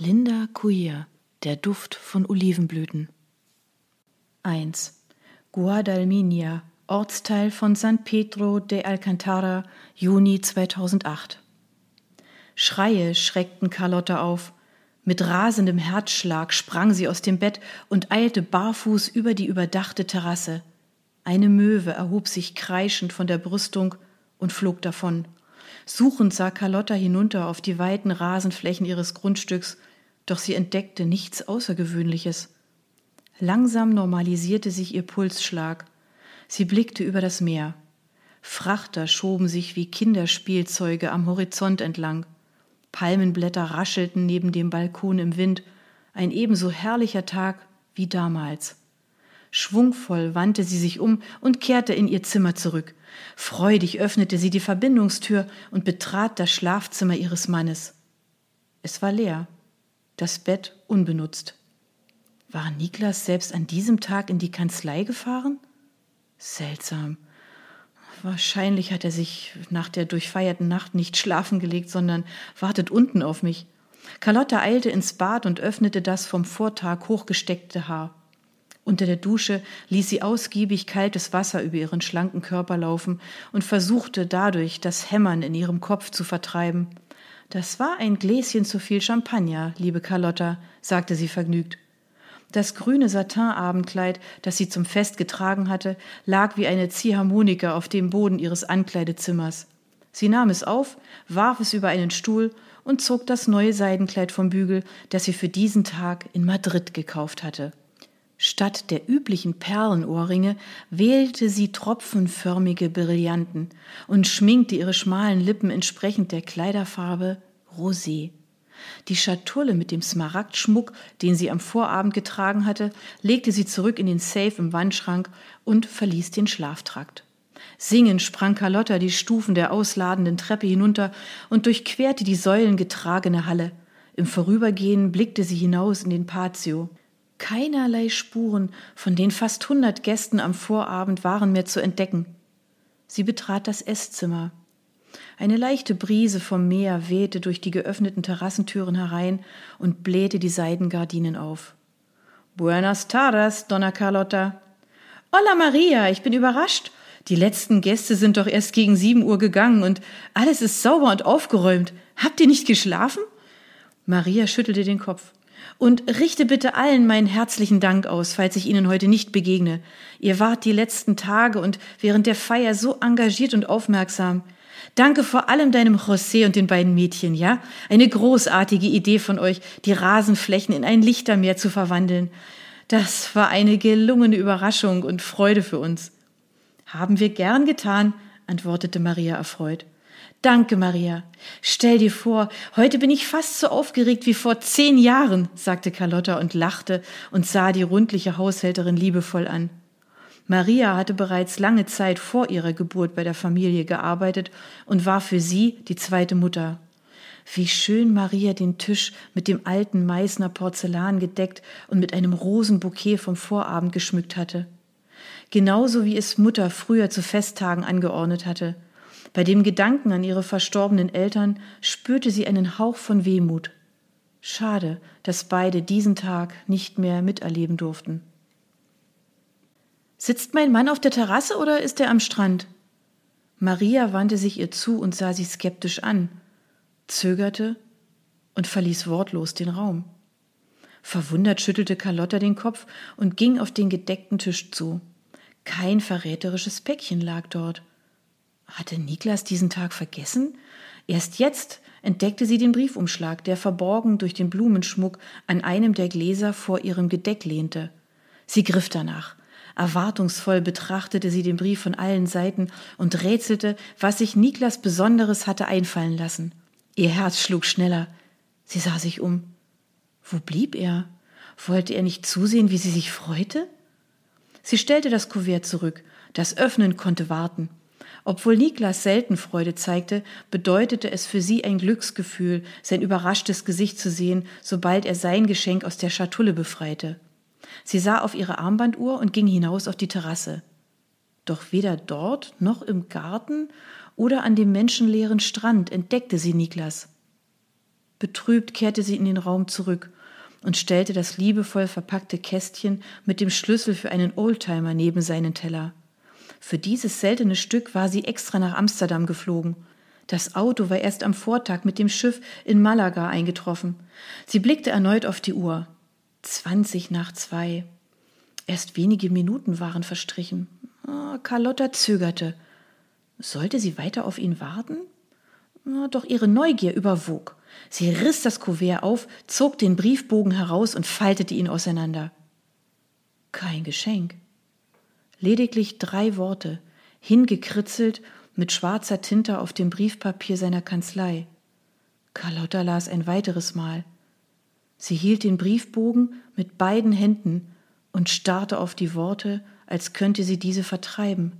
Linda Queer, der Duft von Olivenblüten. 1. Guadalminia, Ortsteil von San Pedro de Alcántara, Juni 2008. Schreie schreckten Carlotta auf. Mit rasendem Herzschlag sprang sie aus dem Bett und eilte barfuß über die überdachte Terrasse. Eine Möwe erhob sich kreischend von der Brüstung und flog davon. Suchend sah Carlotta hinunter auf die weiten Rasenflächen ihres Grundstücks, doch sie entdeckte nichts Außergewöhnliches. Langsam normalisierte sich ihr Pulsschlag. Sie blickte über das Meer. Frachter schoben sich wie Kinderspielzeuge am Horizont entlang. Palmenblätter raschelten neben dem Balkon im Wind, ein ebenso herrlicher Tag wie damals. Schwungvoll wandte sie sich um und kehrte in ihr Zimmer zurück. Freudig öffnete sie die Verbindungstür und betrat das Schlafzimmer ihres Mannes. Es war leer, das Bett unbenutzt. War Niklas selbst an diesem Tag in die Kanzlei gefahren? Seltsam. Wahrscheinlich hat er sich nach der durchfeierten Nacht nicht schlafen gelegt, sondern wartet unten auf mich. Carlotta eilte ins Bad und öffnete das vom Vortag hochgesteckte Haar. Unter der Dusche ließ sie ausgiebig kaltes Wasser über ihren schlanken Körper laufen und versuchte dadurch das Hämmern in ihrem Kopf zu vertreiben. »Das war ein Gläschen zu viel Champagner, liebe Carlotta«, sagte sie vergnügt. Das grüne Satin-Abendkleid, das sie zum Fest getragen hatte, lag wie eine Ziehharmonika auf dem Boden ihres Ankleidezimmers. Sie nahm es auf, warf es über einen Stuhl und zog das neue Seidenkleid vom Bügel, das sie für diesen Tag in Madrid gekauft hatte. Statt der üblichen Perlenohrringe wählte sie tropfenförmige Brillanten und schminkte ihre schmalen Lippen entsprechend der Kleiderfarbe Rosé. Die Schatulle mit dem Smaragdschmuck, den sie am Vorabend getragen hatte, legte sie zurück in den Safe im Wandschrank und verließ den Schlaftrakt. Singend sprang Carlotta die Stufen der ausladenden Treppe hinunter und durchquerte die säulengetragene Halle. Im Vorübergehen blickte sie hinaus in den Patio. Keinerlei Spuren von den fast 100 Gästen am Vorabend waren mehr zu entdecken. Sie betrat das Esszimmer. Eine leichte Brise vom Meer wehte durch die geöffneten Terrassentüren herein und blähte die Seidengardinen auf. »Buenas tardes, Donna Carlotta.« »Hola Maria, ich bin überrascht. Die letzten Gäste sind doch erst gegen 7 Uhr gegangen und alles ist sauber und aufgeräumt. Habt ihr nicht geschlafen?« Maria schüttelte den Kopf. »Und richte bitte allen meinen herzlichen Dank aus, falls ich Ihnen heute nicht begegne. Ihr wart die letzten Tage und während der Feier so engagiert und aufmerksam. Danke vor allem deinem José und den beiden Mädchen, ja? Eine großartige Idee von euch, die Rasenflächen in ein Lichtermeer zu verwandeln. Das war eine gelungene Überraschung und Freude für uns.« »Haben wir gern getan«, antwortete Maria erfreut. »Danke, Maria. Stell dir vor, heute bin ich fast so aufgeregt wie vor 10 Jahren«, sagte Carlotta und lachte und sah die rundliche Haushälterin liebevoll an. Maria hatte bereits lange Zeit vor ihrer Geburt bei der Familie gearbeitet und war für sie die zweite Mutter. Wie schön Maria den Tisch mit dem alten Meißner Porzellan gedeckt und mit einem Rosenbouquet vom Vorabend geschmückt hatte. Genauso wie es Mutter früher zu Festtagen angeordnet hatte. Bei dem Gedanken an ihre verstorbenen Eltern spürte sie einen Hauch von Wehmut. Schade, dass beide diesen Tag nicht mehr miterleben durften. »Sitzt mein Mann auf der Terrasse oder ist er am Strand?« Maria wandte sich ihr zu und sah sie skeptisch an, zögerte und verließ wortlos den Raum. Verwundert schüttelte Carlotta den Kopf und ging auf den gedeckten Tisch zu. Kein verräterisches Päckchen lag dort. Hatte Niklas diesen Tag vergessen? Erst jetzt entdeckte sie den Briefumschlag, der verborgen durch den Blumenschmuck an einem der Gläser vor ihrem Gedeck lehnte. Sie griff danach. Erwartungsvoll betrachtete sie den Brief von allen Seiten und rätselte, was sich Niklas Besonderes hatte einfallen lassen. Ihr Herz schlug schneller. Sie sah sich um. Wo blieb er? Wollte er nicht zusehen, wie sie sich freute? Sie stellte das Kuvert zurück. Das Öffnen konnte warten. Obwohl Niklas selten Freude zeigte, bedeutete es für sie ein Glücksgefühl, sein überraschtes Gesicht zu sehen, sobald er sein Geschenk aus der Schatulle befreite. Sie sah auf ihre Armbanduhr und ging hinaus auf die Terrasse. Doch weder dort noch im Garten oder an dem menschenleeren Strand entdeckte sie Niklas. Betrübt kehrte sie in den Raum zurück und stellte das liebevoll verpackte Kästchen mit dem Schlüssel für einen Oldtimer neben seinen Teller. Für dieses seltene Stück war sie extra nach Amsterdam geflogen. Das Auto war erst am Vortag mit dem Schiff in Malaga eingetroffen. Sie blickte erneut auf die Uhr. 1:20. Erst wenige Minuten waren verstrichen. Carlotta zögerte. Sollte sie weiter auf ihn warten? Doch ihre Neugier überwog. Sie riss das Kuvert auf, zog den Briefbogen heraus und faltete ihn auseinander. Kein Geschenk. Lediglich 3 Worte, hingekritzelt mit schwarzer Tinte auf dem Briefpapier seiner Kanzlei. Carlotta las ein weiteres Mal. Sie hielt den Briefbogen mit beiden Händen und starrte auf die Worte, als könnte sie diese vertreiben.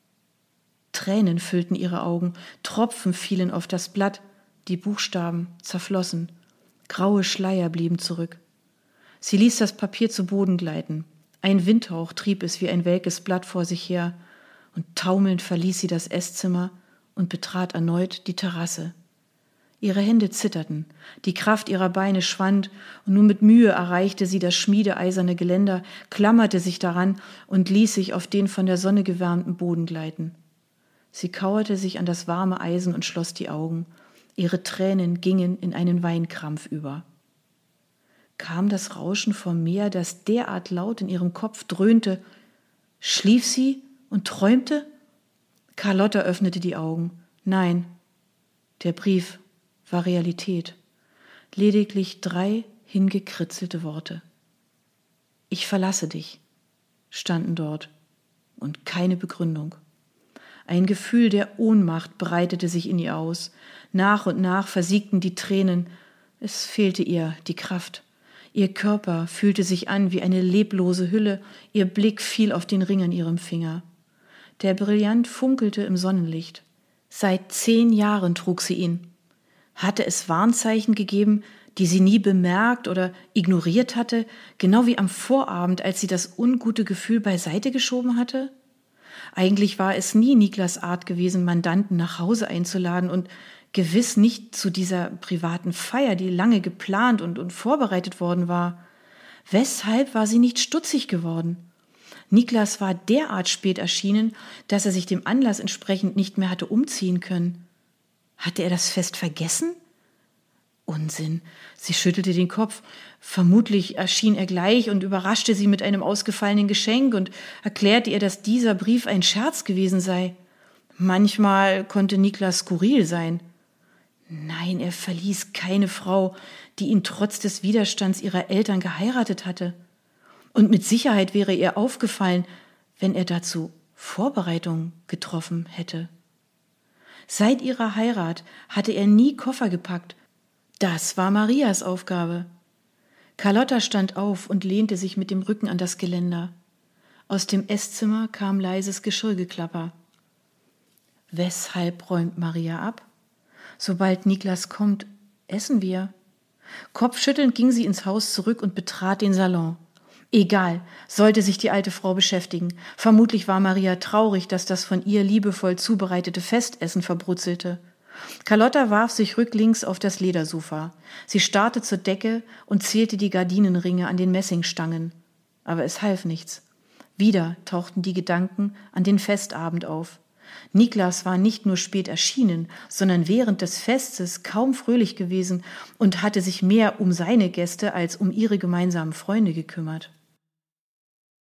Tränen füllten ihre Augen, Tropfen fielen auf das Blatt, die Buchstaben zerflossen, graue Schleier blieben zurück. Sie ließ das Papier zu Boden gleiten. Ein Windhauch trieb es wie ein welkes Blatt vor sich her, und taumelnd verließ sie das Esszimmer und betrat erneut die Terrasse. Ihre Hände zitterten, die Kraft ihrer Beine schwand, und nur mit Mühe erreichte sie das schmiedeeiserne Geländer, klammerte sich daran und ließ sich auf den von der Sonne gewärmten Boden gleiten. Sie kauerte sich an das warme Eisen und schloss die Augen. Ihre Tränen gingen in einen Weinkrampf über. Kam das Rauschen vom Meer, das derart laut in ihrem Kopf dröhnte? Schlief sie und träumte? Carlotta öffnete die Augen. Nein, der Brief war Realität. Lediglich 3 hingekritzelte Worte. Ich verlasse dich, standen dort, und keine Begründung. Ein Gefühl der Ohnmacht breitete sich in ihr aus. Nach und nach versiegten die Tränen. Es fehlte ihr die Kraft. Ihr Körper fühlte sich an wie eine leblose Hülle. Ihr Blick fiel auf den Ring an ihrem Finger. Der Brillant funkelte im Sonnenlicht. Seit 10 Jahren trug sie ihn. Hatte es Warnzeichen gegeben, die sie nie bemerkt oder ignoriert hatte, genau wie am Vorabend, als sie das ungute Gefühl beiseite geschoben hatte? Eigentlich war es nie Niklas Art gewesen, Mandanten nach Hause einzuladen und gewiss nicht zu dieser privaten Feier, die lange geplant und vorbereitet worden war. Weshalb war sie nicht stutzig geworden? Niklas war derart spät erschienen, dass er sich dem Anlass entsprechend nicht mehr hatte umziehen können. Hatte er das Fest vergessen? Unsinn. Sie schüttelte den Kopf. Vermutlich erschien er gleich und überraschte sie mit einem ausgefallenen Geschenk und erklärte ihr, dass dieser Brief ein Scherz gewesen sei. Manchmal konnte Niklas skurril sein. Nein, er verließ keine Frau, die ihn trotz des Widerstands ihrer Eltern geheiratet hatte. Und mit Sicherheit wäre ihr aufgefallen, wenn er dazu Vorbereitungen getroffen hätte. Seit ihrer Heirat hatte er nie Koffer gepackt. Das war Marias Aufgabe. Carlotta stand auf und lehnte sich mit dem Rücken an das Geländer. Aus dem Esszimmer kam leises Geschirrgeklapper. Weshalb räumt Maria ab? Sobald Niklas kommt, essen wir. Kopfschüttelnd ging sie ins Haus zurück und betrat den Salon. Egal, sollte sich die alte Frau beschäftigen. Vermutlich war Maria traurig, dass das von ihr liebevoll zubereitete Festessen verbrutzelte. Carlotta warf sich rücklings auf das Ledersofa. Sie starrte zur Decke und zählte die Gardinenringe an den Messingstangen. Aber es half nichts. Wieder tauchten die Gedanken an den Festabend auf. Niklas war nicht nur spät erschienen, sondern während des Festes kaum fröhlich gewesen und hatte sich mehr um seine Gäste als um ihre gemeinsamen Freunde gekümmert.